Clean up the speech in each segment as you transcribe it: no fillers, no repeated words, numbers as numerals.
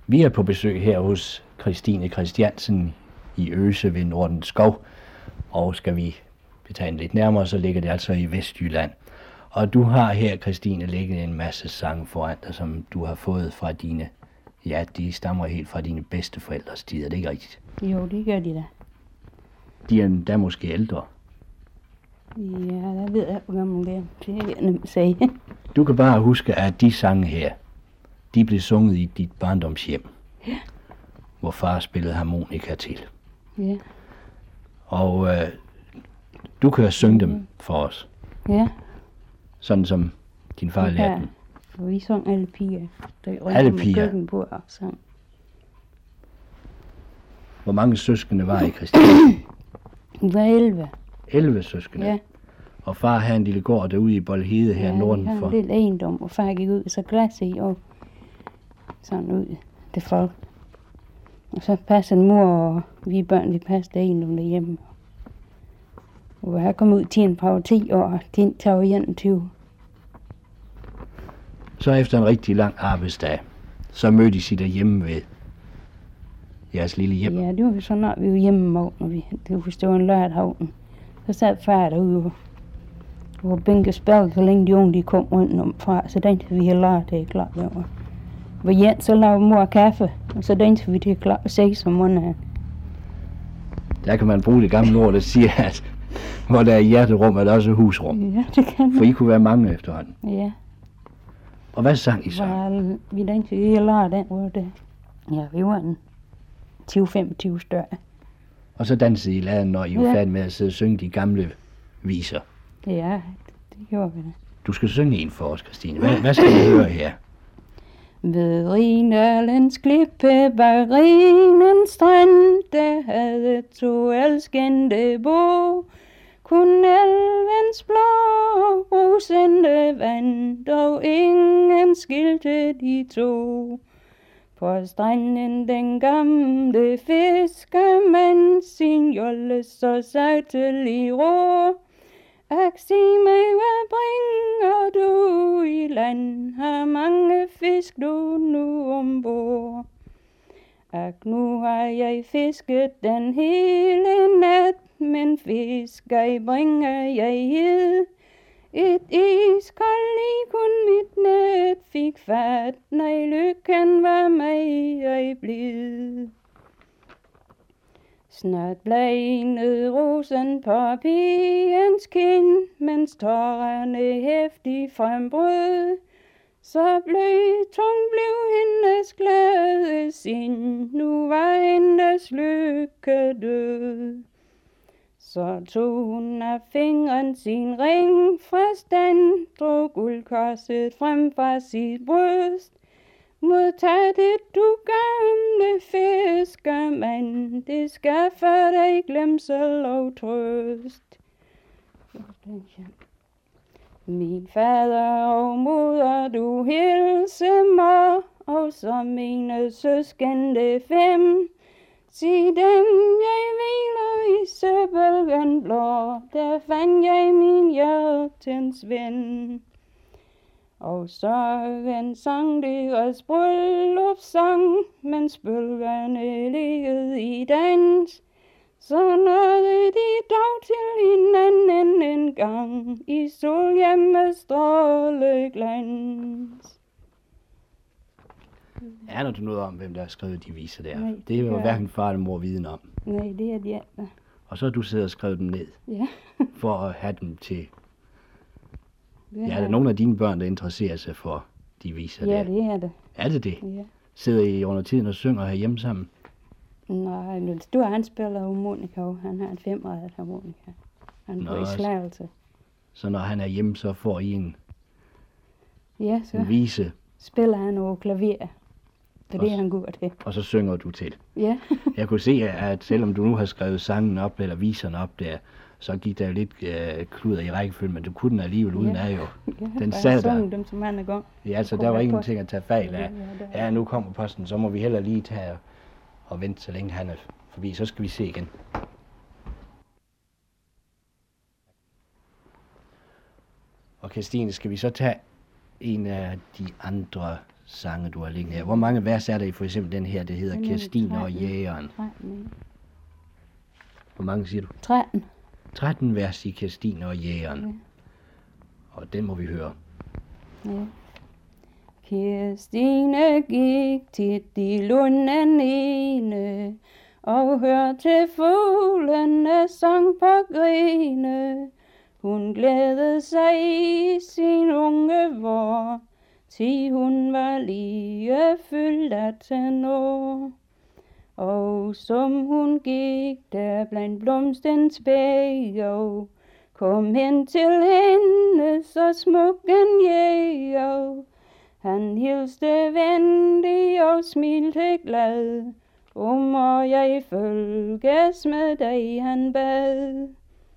Vi er på besøg her hos Christine Christiansen i Øse ved Nordens Skov, og skal vi betegne lidt nærmere, så ligger det altså i Vestjylland. Og du har her, Christine, liggende en masse sange foran dig, som du har fået fra dine, ja, de stammer helt fra dine bedsteforældres tid, er det ikke rigtigt? Jo, det gør de da. De er da måske ældre. Ja, der ved jeg, hvor gammel det er. Det er nemt at sige. Du kan bare huske, at de sange her, de blev sunget i dit barndomshjem, Ja. hvor far spillede harmonika til. Ja. Og du kan synge dem for os, Ja. sådan som din far lærte dem. For vi sang alle piger. Der Alle piger? Køkkenbord og sang. Hvor mange søskende var I, Christine? Hun var 11. 11 søskende. Ja. Og far havde en lille gård derude i Boldhede her Ja, norden han for. havde en lille ejendom, og far gik ud så glas i og sådan ud til folk. Og så passede mor og vi børn, vi passede ejendommen derhjemme. Og jeg kom ud til en par 10 år, og til en tag 21. Så efter en rigtig lang arbejdsdag, så mødtes I derhjemme ved jeres lille hjem. Ja, det var så når vi var hjemme om, når det var stå en lørdag havnen. Så sad far derude og bænke spærke, så længe de unge de kom rundt om fra. Så den vi havde lært det klart over. Hvor Jens så lavede mor kaffe, og så den vi det klart 6 om morgenen. Der kan man bruge det gamle ord, der siger, at hvor der er hjerterum, er der også husrum. Ja, det kan For man. I kunne være mange efterhånden. Ja, Og hvad sang I så? vi den vi havde lært den var det. Ja, vi var en 20-25 større. Og så dansede I laden, når I var Ja. færdige med at sidde og synge de gamle viser. Ja, det gjorde vi da. Du skal synge en for os, Christine. Hvad skal vi høre her? Ved Rinalens klippe bag Rinens strand, der havde 2 elskende bo. Kun elvens blå brusende vand, dog ingen skilte de 2. På stranden den gamle fiskermand sin jolle så sagtelig rå. Ak, sig mig, hvad bringer du i land? Har mange fisk du nu ombord? Ak, nu har jeg fisket den hele nat, men fisk ej bringer jeg hed. Et iskold i kun mit net fik fat, nej lykken var mig ej blid. Snart blegede rosen på pigens kind, mens tårerne heftigt frembrød. Så blødtung blev hendes glade sind, nu var hendes lykke død. Så tog hun af fingeren sin ring fra stand, drog guldkorset frem fra sit bryst. Modtag det, du gamle fiskermand, det skaffer dig glemsel og trøst. Min fader og moder, du hilse mig, og så mine søskende 5. Siden jeg hviler i søbelgen blå, der fandt jeg min hjertens ven. Og sorgen sang deres bryllupssang, mens bølgerne liggede i dans. Så nåede de dog til hinanden en gang i solhjemmets stråleglans. Aner du noget om, hvem der har skrevet de viser der? Nej, Det er jo gør hverken far eller mor viden om. Nej, det er de ikke. Og så har du siddet og skrevet dem ned, Ja. for at have dem til. Det Ja, er der nogen af dine børn, der interesserer sig for de viser Ja, der? det er det. Er det det? Ja. Sidder I under tiden og synger herhjemme sammen? Nej, men Stor han spiller harmonika, og han har en 5-rettet harmonika. Han Nå, går i altså. Slagelse. Så når han er hjemme, så får I en Ja, så vise, spiller han over klaver. For det er han god til. og så synger du til. Ja. Jeg kunne se, at selvom du nu har skrevet sangen op, eller viserne op der, så gik der jo lidt kluder i rækkefølge, men du kunne den alligevel uden af jo. Den sad der. dem som han er gang. Ja, altså, Kunne der var være ingenting at tage fejl af. Ja, Ja, nu kommer posten, så må vi heller lige tage og vente, så længe han er forbi. Så skal vi se igen. Og Christine, skal vi så tage en af de andre sange, du har liggende her. Hvor mange vers er der i for eksempel den her, det hedder Den er Kirstine og 13. Jægeren? 13. Hvor mange siger du? 13. 13 vers i Kirstine og Jægeren. Ja. Og den må vi høre. Ja. Kirstine gik tit i lunden ene, og hørte fuglene sang på grene. Hun glædede sig i sin unge vår, til hun var lige fyldt 18 år. Og som hun gik der blandt blomstens bæger, kom hen til hende så smuk en jæger. Han hilste venlig og smilte glad, må jeg følges med dig, han bad.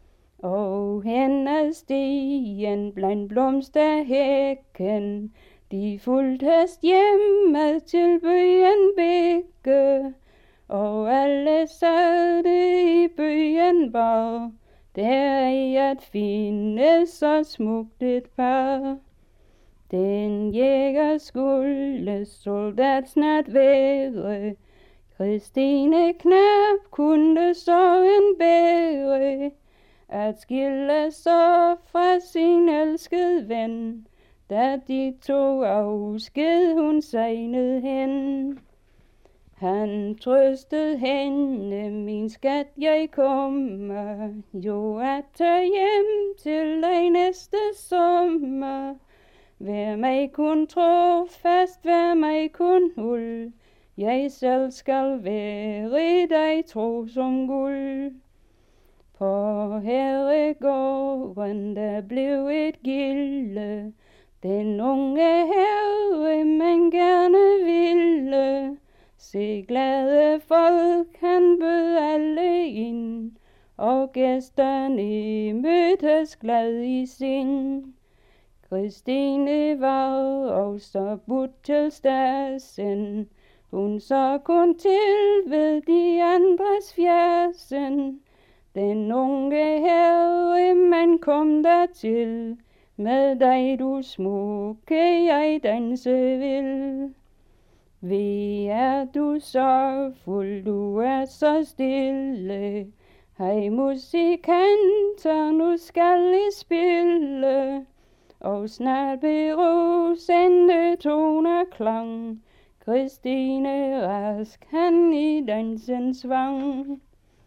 Og hen ad stien blandt blomsterhækken, de fulgtes hjemme til byen Bække. Og alle sagde i byen var, der er at finde så smukt et par. Den jæger skulle soldat snart være, Kirstine knap kunne sorgen bære, at skille så fra sin elskede ven, da de to afsked hun sejnede hen. Han trøstede hende, min skat, jeg kommer, jo at tage hjem til dig næste sommer. Vær mig kun trofast, vær mig kun huld, jeg selv skal være dig tro som guld. På herregården der blev et gilde, den unge herre man gerne ville. Se glade folk, han bød alle ind, og gæsterne mødtes glad i sind. Kirstine var også budt til stadsen, hun så kun til ved de andres fjæsen. Den unge herre, man kom dertil, med dig du smukke, jeg danse vil. Ved er du så fuld, du er så stille, hej musikanter, nu skal I spille. Og snart berusende toner klang, Kirstine rask han i dansens svang.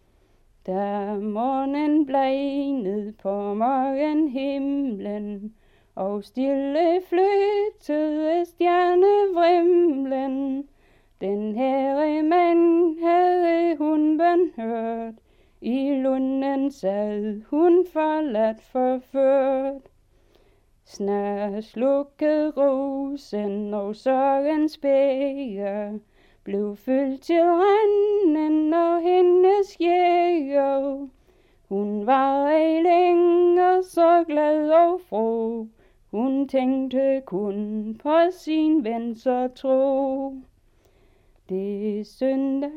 Da morgenen blegnede på morgenhimlen, og stille flyttede stjernevrimlen, den herre mand havde hun benhørt, i lunden sad hun forladt forført. Snart slukkede rosen, og sorgens bæger blev fyldt til randen, og hendes jæger. Hun var ej længere så glad og fro, hun tænkte kun på sin ven så tro. Det er søndag,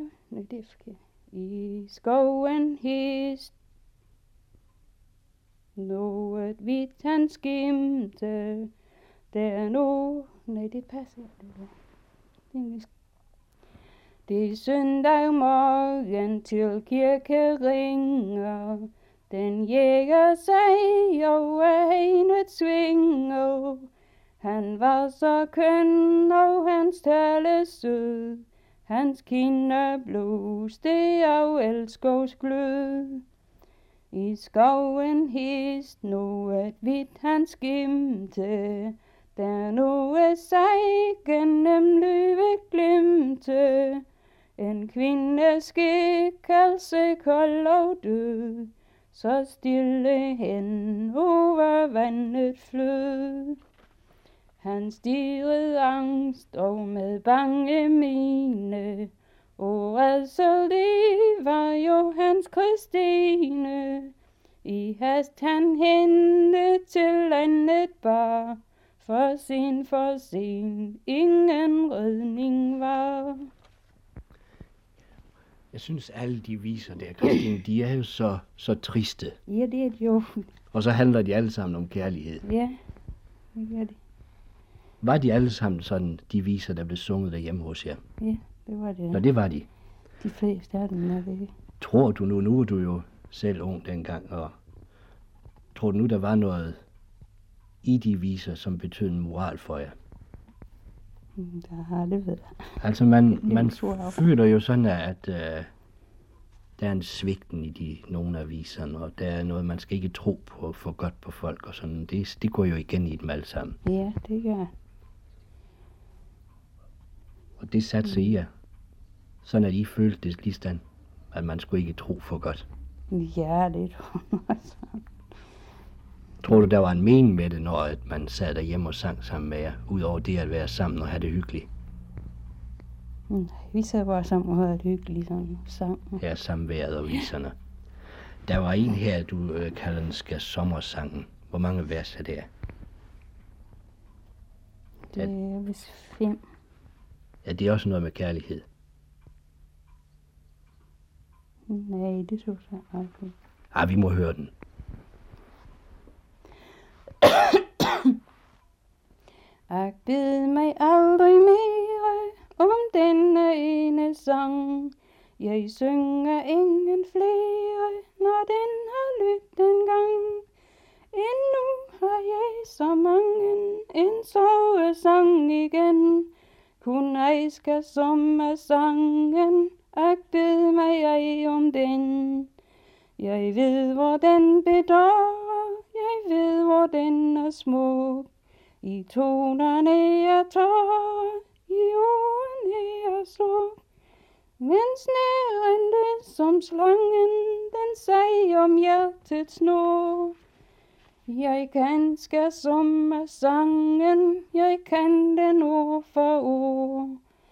i skoven hist, noget hvidt han skimte, der nu, det passer ikke. Det er søndag morgen til kirke ringer, den jæger sig over hegnet svinger. Han var så køn, og hans tale sød, hans kinder bluste af elskovs glød. I skoven hist noget hvidt han skimte, der noget sig gennem løvet glimte. En kvindes skikkelse kold og død, så stille hen over vandet flød. Han stirrede angst og med bange mine, og rædsel det var jo hans Kirstine. I hast han hende til landet bar, for sen, ingen redning var. Jeg synes, alle de viser der, Kirstine, de er jo så triste. Ja, det er det jo. Og så handler de alle sammen om kærlighed. ja, det er det. Var de alle sammen sådan, de viser, der blev sunget derhjemme hos jer? Ja, det var det. Nå, det var de. De fleste af dem er det. Tror du nu er du jo selv ung dengang, og tror du nu, der var noget i de viser, som betød en moral for jer? Det ved jeg. Altså, man tror jeg. føler jo sådan, at der er en svigten i nogle af viserne, og der er noget, man skal ikke tro på for godt på folk og sådan. Det går jo igen i dem alle sammen. Ja, det gør. Og det satte sig i jer. Sådan at I følte det lige stand, at man skulle ikke tro for godt. Ja, det tror jeg også. Tror du, der var en mening med det, når at man sad derhjemme og sang sammen med jer, udover det at være sammen og have det hyggeligt? Nej, vi sad bare sammen og havde det hyggeligt sådan sang. Ja, samværet og viserne. Der var en her, du kalder den skal sommersangen. Hvor mange vers er det? Det er vist 5. Ja, det er også noget med kærlighed. Nej, det synes jeg aldrig. Vi må høre den. Ak, bed mig aldrig mere om denne ene sang. Jeg synger ingen flere, når den har lyttet en gang. Endnu har jeg så mange en sorgesang igen. Kun ej skal sommersangen, ak, bed mig ej om den. Jeg ved, hvor den bedår, jeg ved, hvor den er smuk. I tonerne er tår, i ordene er sluk. Men snærende som slangen, den sag om hjertets snor. Jeg kan skal sommersangen, jeg kan den ord for ord.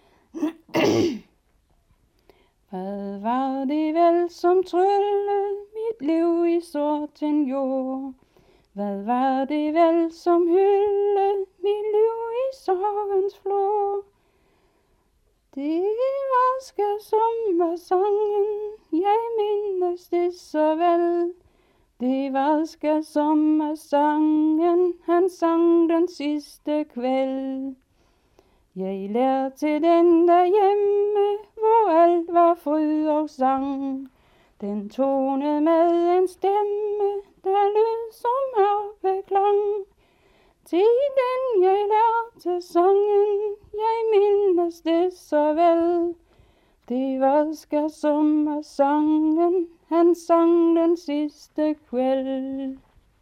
Hvad var det vel, som tryllede mit liv i sorten jord? Hvad var det vel, som hyldede mit liv i sorgens flor? Det var skal sommersangen, jeg mindes det så vel. Det var skal sommersangen, han sang den sidste kvæld. Jeg lærte den derhjemme, hvor alt var fryd og sang. Den tonede med en stemme, der lød som harpeklang. Til den jeg lærte sangen, jeg mindes det så vel. Det var skal sommersangen, han sang den sidste kvæld.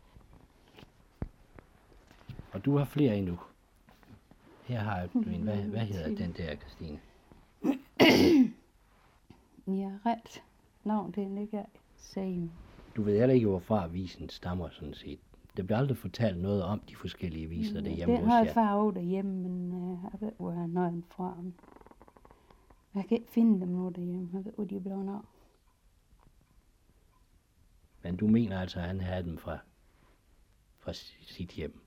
Og du har flere endnu. Her har du en. Hvad hedder den der, Christine? Ja, ret. Navn, det ligger same. Du ved heller ikke, hvorfra visen stammer, sådan set. Der bliver aldrig fortalt noget om de forskellige viser derhjemme Det hos har jer. jeg far over derhjemme, men jeg ved, hvor jeg nåede den fra. Jeg kan ikke finde dem nu derhjemme. Jeg ved, hvor de er blevet af. Men du mener altså, at han havde dem fra sit hjem?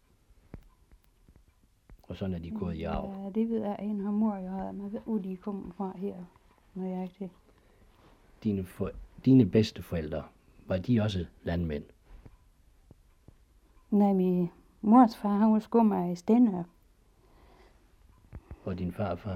Og sådan er de gået i arv? Ja, det ved jeg. En har mor, jeg havde. Men jeg ved, hvor de er kommet fra her, når jeg er til. Dine bedsteforældre, var de også landmænd? Nej, min mors far, han var skummer i Stenø. Og din farfar?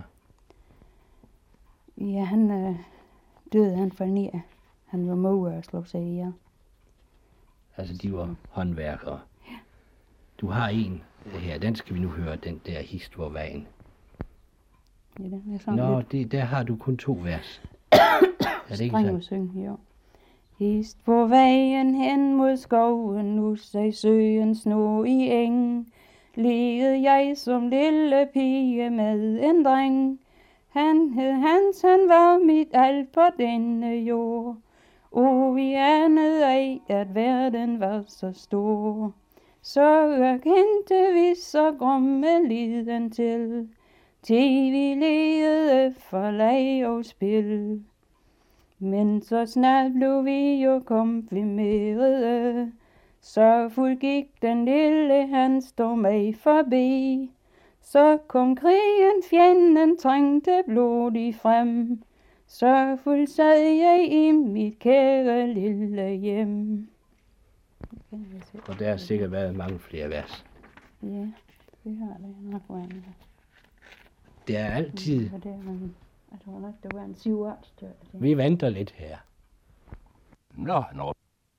Ja, han døde han for 9. Han var mor og slog sig ihjel. Altså, de var håndværkere. Ja. Du har en her, den skal vi nu høre, den der hist hvor vejen. Ja, den er sådan Nå, lidt der har du kun 2 vers. Er det ikke streng sådan? at synge, jo. Hist på vejen hen mod skoven, nu sig søen snor i eng. Levede jeg som lille pige med en dreng. Han hed Hans, han var mit alt på denne jord. Og vi anede ej, at verden var så stor. Så erkendte vi så grumme liden til vi levede for leg og spil. Men så snart blev vi jo konfirmerede, så fuld gik den lille Hans dog mig forbi. Så kom krigen, fjenden trængte blodig frem, så fuld sad jeg i mit kære lille hjem. Og der har sikkert været mange flere vers. Ja. Det har det nok været. Det er altid... Jeg tror nok, det var en 7-8 stykker. Vi venter lidt her. Nå.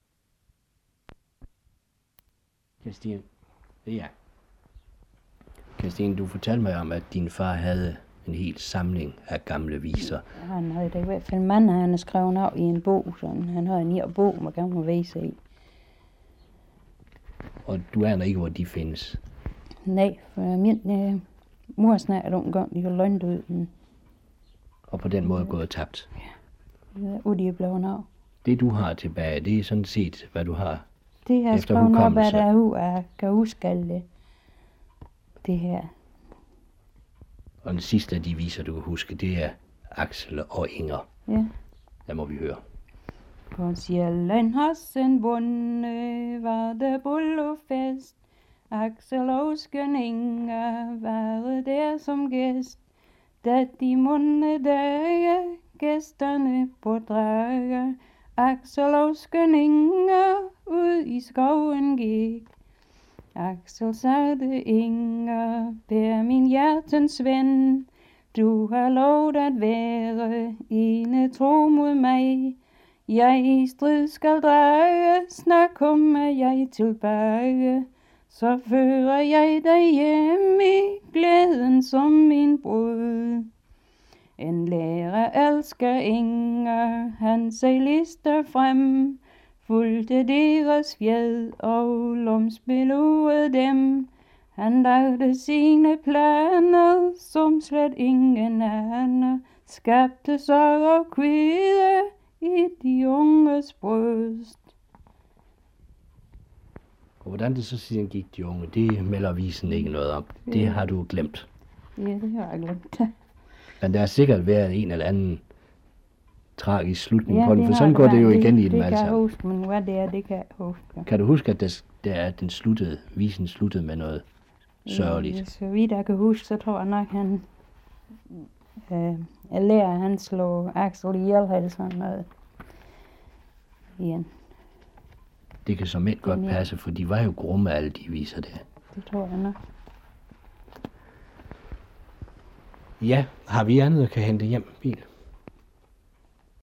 Kirstine, ja. Kirstine, du fortalte mig om, at din far havde en hel samling af gamle viser. Han havde det i hvert fald mange, han har skrevet af i en bog. Sådan. Han havde en hel bog med gamle viser i. Og du aner ikke, hvor de findes. Nej, for min mor snakkede om en gang, de var løgnet ud. Men Og på den måde gået tabt. de er blevet af. Det du har tilbage, det er sådan set, hvad du har. Det har Efter skrevet op, hukommelse. hvad der er ud, og jeg kan huske alt det her. Og den sidste af de viser, du kan huske, det er Axel og Inger. Ja. Der må vi høre. På Sjælland Hossen bunde var der bullefest. Axel og skøn Inger var der som gæst. Da de munde dage, gæsterne på drage. Axel og skøn Inger ud i skoven gik. Axel sagde Inger, vær min hjertens ven. Du har lovet at være ene tro mod mig. Jeg i strid skal drage, snart kommer jeg tilbage. Så fører jeg dig hjem i glæden som min brud. En lærer elsker Inger, han sig lister frem. Fulgte deres fjed og lomspillede dem. Han lavede sine planer, som slet ingen aner. Skabte sorg og kvide i de unges bryst. Og hvordan det så siden gik de unge, det melder visen ikke noget om. Det har du glemt. Ja, det har jeg glemt. Men der har sikkert været en eller anden tragisk slutning på den, for det sådan har går der det jo været. igen i dem Det alle kan jeg sammen. huske, men hvad det er, det kan jeg huske. Kan du huske, at visen sluttede med noget sørgeligt? Ja, så vidt jeg kan huske, så tror jeg nok, han lærer, han slår Axel ihjel eller sådan noget. Igen. Det kan som et godt Ja. passe, for de var jo grumme, alle de viser der. Det tror jeg nok. Ja, har vi andet at kan hente hjem, bil?